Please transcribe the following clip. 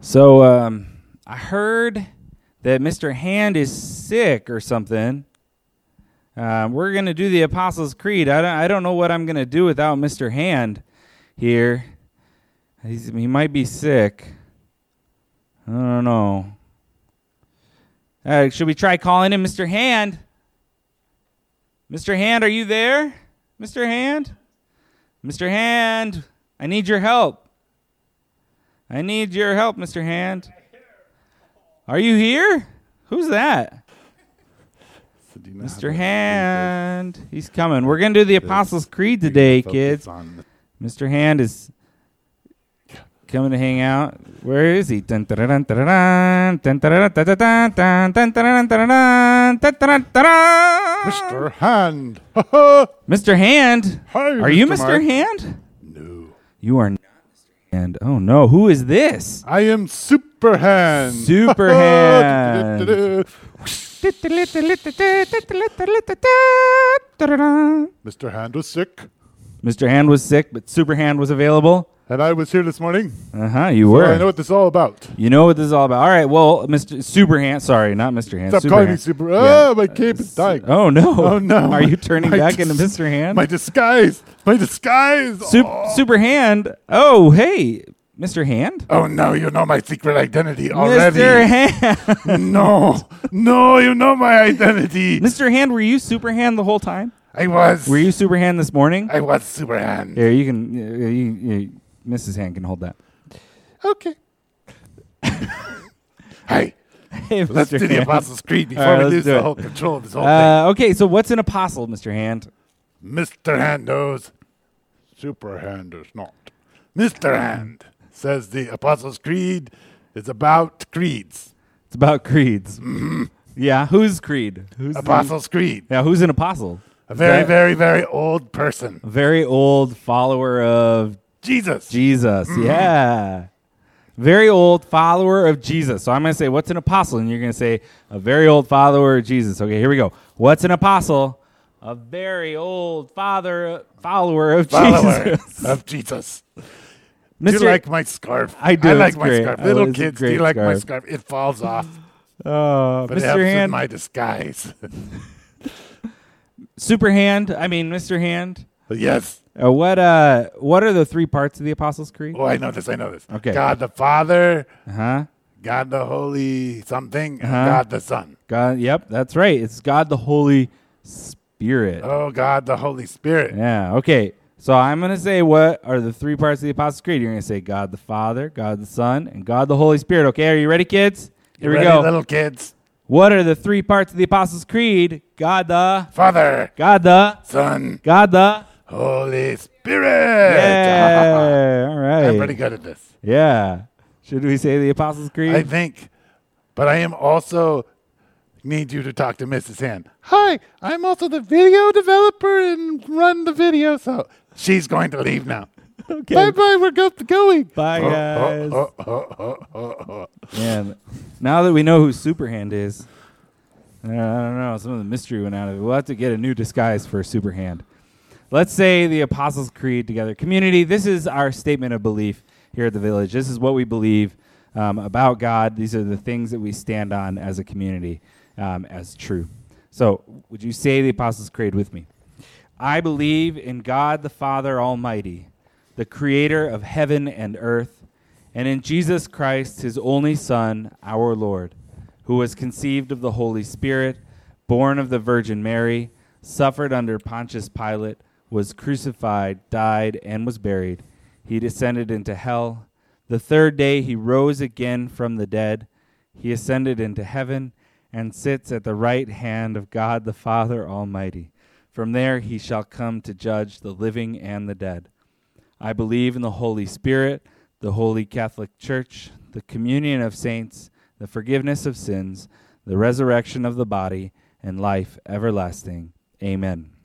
So I heard that Mr. Hand is sick or something. We're going to do the Apostles' Creed. I don't know what I'm going to do without Mr. Hand here. He might be sick. I don't know. Should we try calling him Mr. Hand? Mr. Hand, are you there? Mr. Hand? Mr. Hand, I need your help. I need your help, Mr. Hand. Are you here? Who's that? Mr. Hand. He's coming. We're going to do the Apostles' Creed today, kids. Mr. Hand is coming to hang out. Where is he? Mr. Hand. Mr. Hand? Hi, Are you Mr. Mr. Mark. Hand? No. You are not Mr. Hand. Oh, no. Who is this? I am Super Hand. Super Hand. Mr. Hand was sick, Mr. Hand was sick, but Super Hand was available. and I was here this morning. You So were. I know what this is all about. You know what this is all about. All right, well, Mr. Super Hand. Sorry, not Mr. Hand. Stop Super calling Hand. me Super. Yeah. Oh, my cape is dying. Oh, no. Oh, no. Are you turning My back into Mr. Hand? My disguise. My disguise. Super Hand. Oh, hey, Mr. Hand? Oh, no, you know my secret identity already. Mr. Hand. No, you know my identity. Mr. Hand, were you Super Hand the whole time? I was. Were you Super Hand this morning? I was Super Hand. Here, you can. Mrs. Hand can hold that. Okay. Hey, Hey, let's Mr. do the Hand. Apostles' Creed before All right, we let's lose do the it. whole control of this whole thing. Okay, so what's an apostle, Mr. Hand? Mr. Hand knows. Super Hand does not. Mr. Hand says the Apostles' Creed is about creeds. It's about creeds. Yeah, whose creed? Who's Apostles' Creed. Yeah, who's an apostle? A very, that- very, very old person. A very old follower of Jesus. Jesus. Yeah. Very old follower of Jesus. So I'm going to say, what's an apostle? And you're going to say, a very old follower of Jesus. Okay, here we go. What's an apostle? A very old follower of Jesus. of Jesus. Do Mr. you like my scarf? I do, I like it's my great. scarf. Oh, Little it's a kids, do great you like my scarf. scarf? It falls off. But it Mr. helps with Hand, my disguise. Mr. Hand. Yes. What are the three parts of the Apostles' Creed? Oh, I know this. Okay. God the Father, Uh-huh. God the Holy something, and Uh-huh. God the Son. God, yep, that's right. It's God the Holy Spirit. Oh, God the Holy Spirit. Yeah, okay. So I'm going to say what are the three parts of the Apostles' Creed. You're going to say God the Father, God the Son, and God the Holy Spirit. Okay, are you ready, kids? Here You we ready, go. little kids? What are the three parts of the Apostles' Creed? God the Father, Son, God the Holy Spirit. Yeah. All right. I'm pretty good at this. Yeah. Should we say the Apostles' Creed? I think. But I am also need you to talk to Mrs. Hand. Hi, I'm also the video developer and run the video, so she's going to leave now. Okay. Bye-bye, we're going. Bye, guys. Man, now that we know who Superhand is, I don't know, some of the mystery went out of it. We'll have to get a new disguise for Superhand. Let's say the Apostles' Creed together. Community, this is our statement of belief here at the Village. This is what we believe about God. These are the things that we stand on as a community as true. So, would you say the Apostles' Creed with me? I believe in God the Father Almighty, the creator of heaven and earth, and in Jesus Christ, his only Son, our Lord, who was conceived of the Holy Spirit, born of the Virgin Mary, suffered under Pontius Pilate, was crucified, died, and was buried. He descended into hell. The third day he rose again from the dead. He ascended into heaven and sits at the right hand of God the Father Almighty. From there he shall come to judge the living and the dead. I believe in the Holy Spirit, the Holy Catholic Church, the communion of saints, the forgiveness of sins, the resurrection of the body, and life everlasting. Amen.